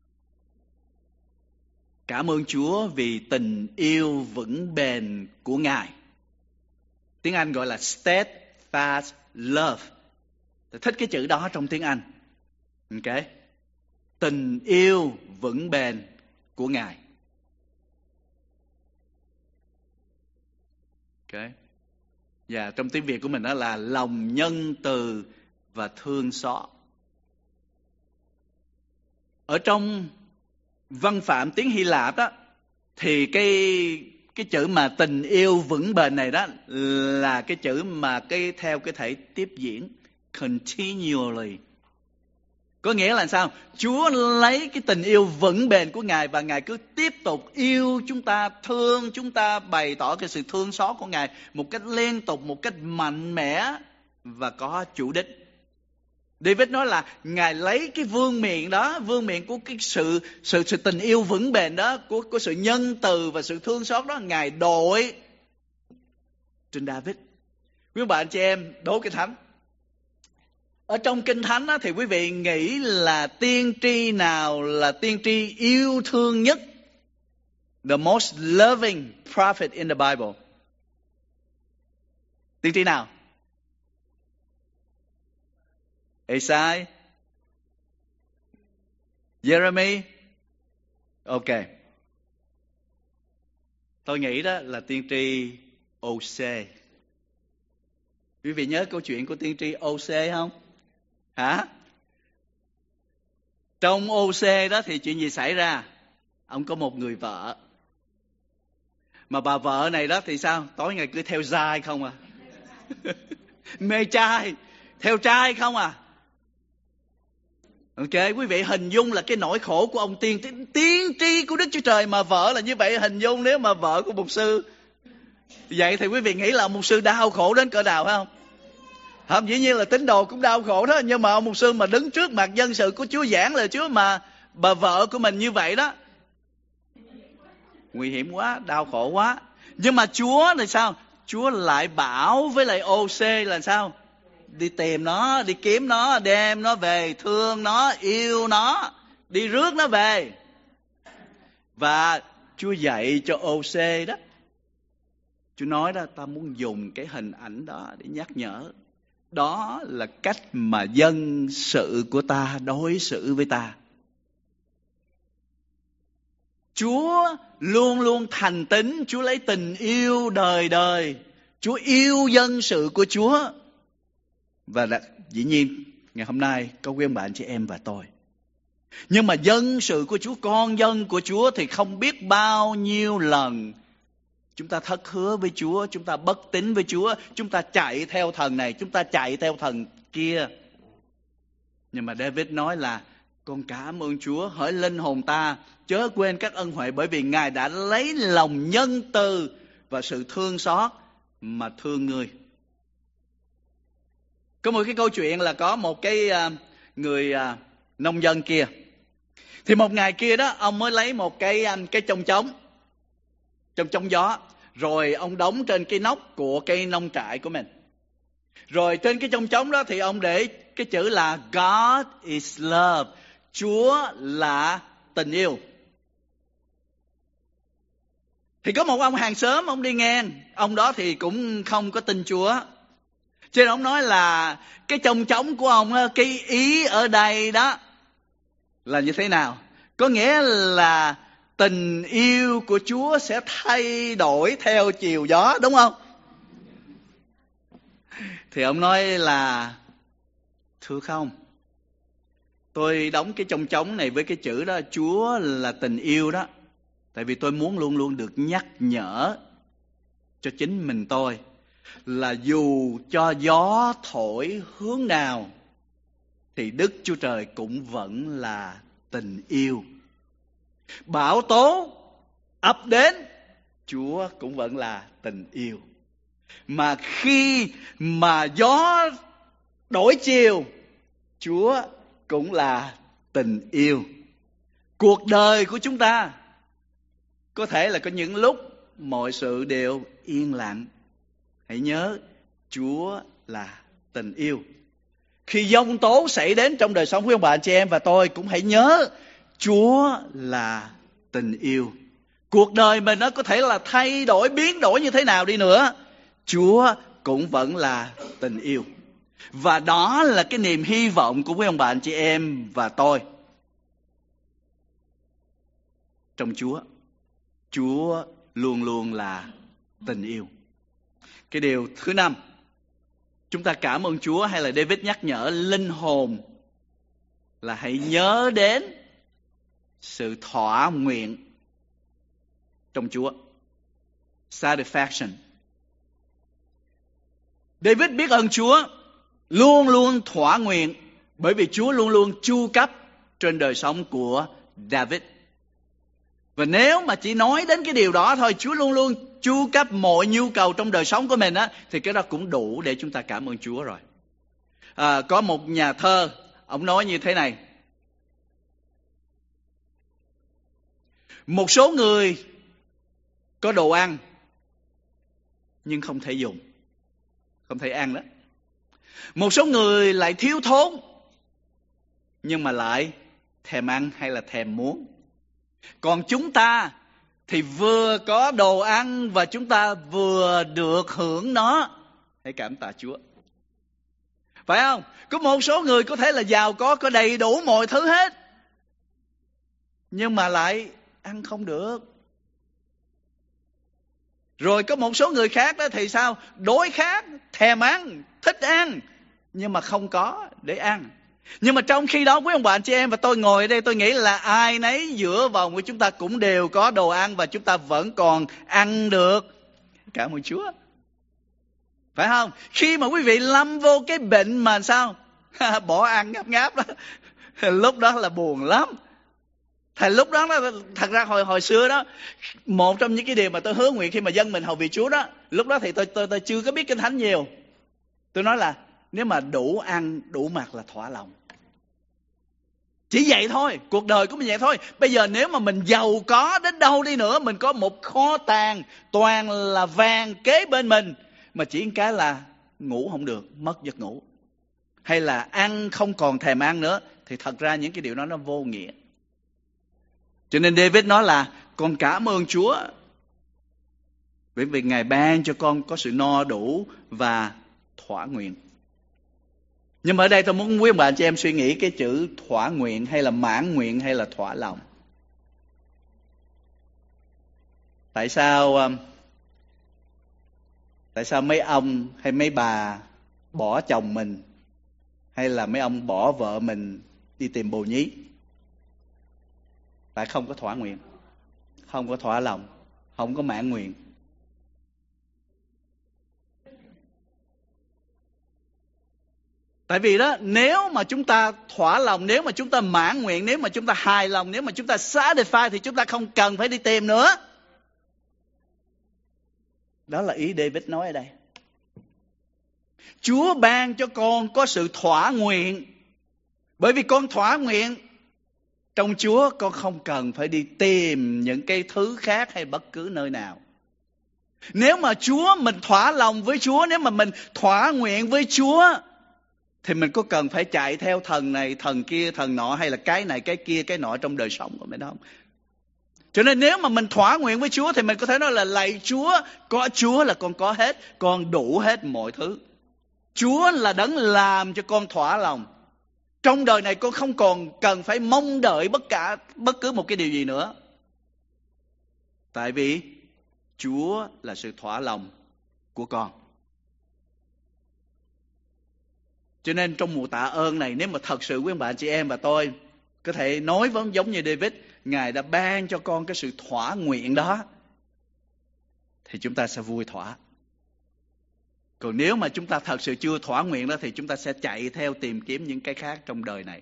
cảm ơn Chúa vì tình yêu vững bền của Ngài. Tiếng Anh gọi là steadfast love. Tôi thích cái chữ đó trong tiếng Anh. Ok. Tình yêu vững bền của Ngài. Ok. Và trong tiếng Việt của mình đó là lòng nhân từ và thương xót. Ở trong văn phạm tiếng Hy Lạp đó thì cái cái chữ mà tình yêu vững bền này đó là cái chữ mà cái theo cái thể tiếp diễn continually. Có nghĩa là sao? Chúa lấy cái tình yêu vững bền của Ngài và Ngài cứ tiếp tục yêu chúng ta, thương chúng ta, bày tỏ cái sự thương xót của Ngài một cách liên tục, một cách mạnh mẽ và có chủ đích. David nói là Ngài lấy cái vương miện đó, vương miện của cái sự sự sự tình yêu vững bền đó, của của sự nhân từ và sự thương xót đó, Ngài đội trên David. Quý bạn anh chị em đố cái thánh. Ở trong Kinh Thánh đó, thì quý vị nghĩ là tiên tri nào là tiên tri yêu thương nhất? The most loving prophet in the Bible. Tiên tri nào? Esai, Jeremy. Ok. Tôi nghĩ đó là tiên tri Ose. Quý vị nhớ câu chuyện của tiên tri Ose không? Hả? Trong Ose đó thì chuyện gì xảy ra? Ông có một người vợ. Mà bà vợ này đó thì sao? Tối ngày cứ theo trai không à. Mê trai, theo trai không à. Ok, quý vị hình dung là cái nỗi khổ của ông tiên tiên tri của Đức Chúa Trời mà vợ là như vậy. Hình dung nếu mà vợ của mục sư vậy thì quý vị nghĩ là ông mục sư đau khổ đến cỡ nào phải không? Không, dĩ nhiên là tín đồ cũng đau khổ đó. Nhưng mà ông mục sư mà đứng trước mặt dân sự của Chúa giảng lời Chúa mà bà vợ của mình như vậy đó, nguy hiểm quá, đau khổ quá. Nhưng mà Chúa thì sao? Chúa lại bảo với lại ô xê là sao? Đi tìm nó, đi kiếm nó, đem nó về, thương nó, yêu nó, đi rước nó về. Và Chúa dạy cho ô xê đó, Chúa nói đó, ta muốn dùng cái hình ảnh đó để nhắc nhở. Đó là cách mà dân sự của ta đối xử với ta. Chúa luôn luôn thành tín, Chúa lấy tình yêu đời đời. Chúa yêu dân sự của Chúa. Và đã, dĩ nhiên ngày hôm nay có quý ông bạn chị em và tôi. Nhưng mà dân sự của Chúa, con dân của Chúa thì không biết bao nhiêu lần chúng ta thất hứa với Chúa, chúng ta bất tín với Chúa, chúng ta chạy theo thần này, chúng ta chạy theo thần kia. Nhưng mà David nói là con cảm ơn Chúa, hỡi linh hồn ta, chớ quên các ân huệ, bởi vì Ngài đã lấy lòng nhân từ và sự thương xót mà thương ngươi. Có một cái câu chuyện là có một cái người nông dân kia. Thì một ngày kia đó, ông mới lấy một cái cái chông trống, trong trong gió, rồi ông đóng trên cái nóc của cây nông trại của mình. Rồi trên cái chông trống đó thì ông để cái chữ là God is love, Chúa là tình yêu. Thì có một ông hàng xóm, ông đi ngang, ông đó thì cũng không có tin Chúa. Cho nên ông nói là cái chông trống của ông, cái ý ở đây đó là như thế nào? Có nghĩa là tình yêu của Chúa sẽ thay đổi theo chiều gió, đúng không? Thì ông nói là Thưa không? Tôi đóng cái chông trống này với cái chữ đó, Chúa là tình yêu đó. Tại vì tôi muốn luôn luôn được nhắc nhở cho chính mình tôi là dù cho gió thổi hướng nào thì Đức Chúa Trời cũng vẫn là tình yêu. Bão tố ập đến, Chúa cũng vẫn là tình yêu. Mà khi mà gió đổi chiều, Chúa cũng là tình yêu. Cuộc đời của chúng ta có thể là có những lúc mọi sự đều yên lặng. Hãy nhớ, Chúa là tình yêu. Khi giông tố xảy đến trong đời sống của ông bà chị em và tôi, cũng hãy nhớ Chúa là tình yêu. Cuộc đời mình nó có thể là thay đổi, biến đổi như thế nào đi nữa, Chúa cũng vẫn là tình yêu. Và đó là cái niềm hy vọng của quý ông bà anh chị em và tôi trong Chúa. Chúa luôn luôn là tình yêu. Cái điều thứ năm, chúng ta cảm ơn Chúa, hay là David nhắc nhở linh hồn là hãy nhớ đến sự thỏa nguyện trong Chúa. Satisfaction. David biết ơn Chúa, luôn luôn thỏa nguyện, bởi vì Chúa luôn luôn chu cấp trên đời sống của David. Và nếu mà chỉ nói đến cái điều đó thôi, Chúa luôn luôn chu cấp mọi nhu cầu trong đời sống của mình á, thì cái đó cũng đủ để chúng ta cảm ơn Chúa rồi. À, có một nhà thơ, ông nói như thế này: một số người có đồ ăn nhưng không thể dùng, không thể ăn đó. Một số người lại thiếu thốn nhưng mà lại thèm ăn hay là thèm muốn. Còn chúng ta thì vừa có đồ ăn và chúng ta vừa được hưởng nó. Hãy cảm tạ Chúa. Phải không? Có một số người có thể là giàu có, có đầy đủ mọi thứ hết, nhưng mà lại ăn không được. Rồi có một số người khác đó thì sao? Đối khác, thèm ăn, thích ăn, nhưng mà không có để ăn. Nhưng mà trong khi đó quý ông bà anh chị em và tôi ngồi ở đây, tôi nghĩ là ai nấy giữa vòng của chúng ta cũng đều có đồ ăn và chúng ta vẫn còn ăn được. Cảm ơn Chúa. Phải không? Khi mà quý vị lâm vô cái bệnh mà sao? Bỏ ăn ngáp ngáp đó, lúc đó là buồn lắm. Thì lúc đó, thật ra hồi hồi xưa đó, một trong những cái điều mà tôi hứa nguyện khi mà dâng mình hầu vị Chúa đó, lúc đó thì tôi tôi tôi chưa có biết Kinh Thánh nhiều. Tôi nói là nếu mà đủ ăn, đủ mặc là thỏa lòng. Chỉ vậy thôi, cuộc đời của mình vậy thôi. Bây giờ nếu mà mình giàu có đến đâu đi nữa, mình có một kho tàng toàn là vàng kế bên mình, mà chỉ một cái là ngủ không được, mất giấc ngủ, hay là ăn không còn thèm ăn nữa, thì thật ra những cái điều đó nó vô nghĩa. Cho nên David nói là con cảm ơn Chúa bởi vì Ngài ban cho con có sự no đủ và thỏa nguyện. Nhưng mà ở đây tôi muốn quý bà chị em suy nghĩ cái chữ thỏa nguyện hay là mãn nguyện hay là thỏa lòng. Tại sao Tại sao mấy ông hay mấy bà bỏ chồng mình, hay là mấy ông bỏ vợ mình đi tìm bồ nhí? Tại không có thỏa nguyện, không có thỏa lòng, không có mãn nguyện. Tại vì đó, nếu mà chúng ta thỏa lòng, nếu mà chúng ta mãn nguyện, nếu mà chúng ta hài lòng, nếu mà chúng ta satisfy, thì chúng ta không cần phải đi tìm nữa. Đó là ý David nói ở đây. Chúa ban cho con có sự thỏa nguyện, bởi vì con thỏa nguyện trong Chúa, con không cần phải đi tìm những cái thứ khác hay bất cứ nơi nào. Nếu mà Chúa, mình thỏa lòng với Chúa, nếu mà mình thỏa nguyện với Chúa, thì mình có cần phải chạy theo thần này, thần kia, thần nọ, hay là cái này, cái kia, cái nọ trong đời sống của mình không? Cho nên nếu mà mình thỏa nguyện với Chúa thì mình có thể nói là lạy Chúa, có Chúa là con có hết, con đủ hết mọi thứ. Chúa là đấng làm cho con thỏa lòng. Trong đời này con không còn cần phải mong đợi bất cả bất cứ một cái điều gì nữa. Tại vì Chúa là sự thỏa lòng của con. Cho nên trong mùa tạ ơn này, nếu mà thật sự quý ông bà chị em và tôi có thể nói vẫn giống như David, Ngài đã ban cho con cái sự thỏa nguyện đó, thì chúng ta sẽ vui thỏa. Còn nếu mà chúng ta thật sự chưa thỏa nguyện đó, thì chúng ta sẽ chạy theo tìm kiếm những cái khác trong đời này.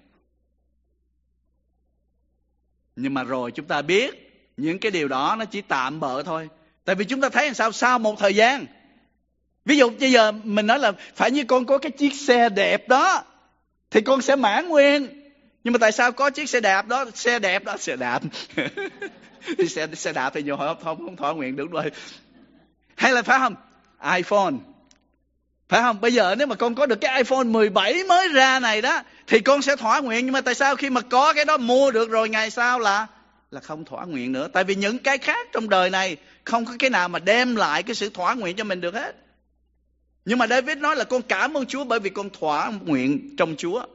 Nhưng mà rồi chúng ta biết những cái điều đó nó chỉ tạm bợ thôi. Tại vì chúng ta thấy làm sao sau một thời gian, ví dụ bây giờ mình nói là phải như con có cái chiếc xe đẹp đó thì con sẽ mãn nguyện. Nhưng mà tại sao có chiếc xe đạp đó, xe đẹp đó, xe đạp xe, xe đạp thì nhiều họ không, không thỏa nguyện, đúng rồi. Hay là phải không, iPhone, phải không? Bây giờ nếu mà con có được cái iPhone mười bảy mới ra này đó thì con sẽ thỏa nguyện. Nhưng mà tại sao khi mà có cái đó mua được rồi ngày sau là là không thỏa nguyện nữa? Tại vì những cái khác trong đời này không có cái nào mà đem lại cái sự thỏa nguyện cho mình được hết. Nhưng mà David nói là con cảm ơn Chúa bởi vì con thỏa nguyện trong Chúa.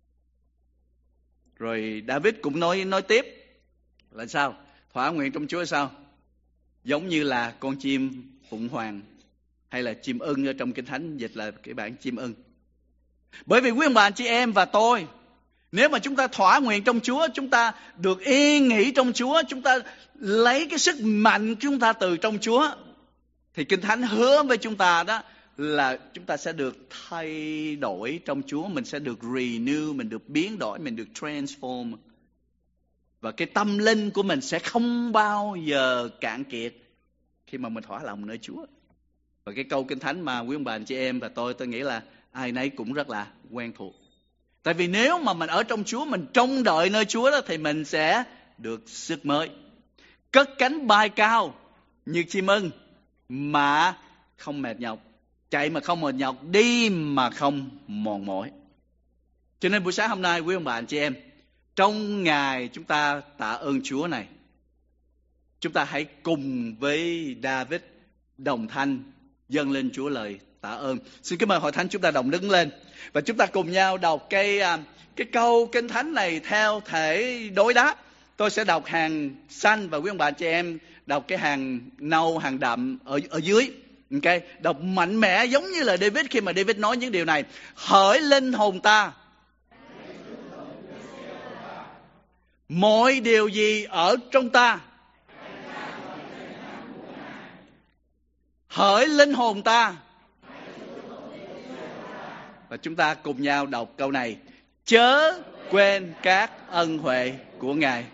Rồi David cũng nói nói tiếp là sao? Thỏa nguyện trong Chúa sao? Giống như là con chim phụng hoàng hay là chim ưng, ở trong Kinh Thánh dịch là cái bản chim ưng. Bởi vì quý ông bà chị em và tôi, nếu mà chúng ta thỏa nguyện trong Chúa, chúng ta được yên nghỉ trong Chúa, chúng ta lấy cái sức mạnh chúng ta từ trong Chúa, thì Kinh Thánh hứa với chúng ta đó là chúng ta sẽ được thay đổi trong Chúa. Mình sẽ được renew, mình được biến đổi, mình được transform. Và cái tâm linh của mình sẽ không bao giờ cạn kiệt khi mà mình thỏa lòng nơi Chúa. Và cái câu Kinh Thánh mà quý ông bà anh chị em và tôi, tôi nghĩ là ai nấy cũng rất là quen thuộc. Tại vì nếu mà mình ở trong Chúa, mình trông đợi nơi Chúa đó, thì mình sẽ được sức mới, cất cánh bay cao như chim ưng mà không mệt nhọc, chạy mà không mệt nhọc, đi mà không mòn mỏi. Cho nên buổi sáng hôm nay quý ông bà anh chị em, trong ngày chúng ta tạ ơn Chúa này, chúng ta hãy cùng với David đồng thanh dâng lên Chúa lời tạ ơn. Xin kính mời hội thánh chúng ta đồng đứng lên và chúng ta cùng nhau đọc cái cái câu Kinh Thánh này theo thể đối đáp. Tôi sẽ đọc hàng xanh và quý ông bà chị em đọc cái hàng nâu, hàng đậm ở ở dưới. Ok, đọc mạnh mẽ giống như là David khi mà David nói những điều này. Hỡi linh hồn ta, mọi điều gì ở trong ta, hỡi linh hồn ta. Và chúng ta cùng nhau đọc câu này. Chớ quên các ân huệ của Ngài.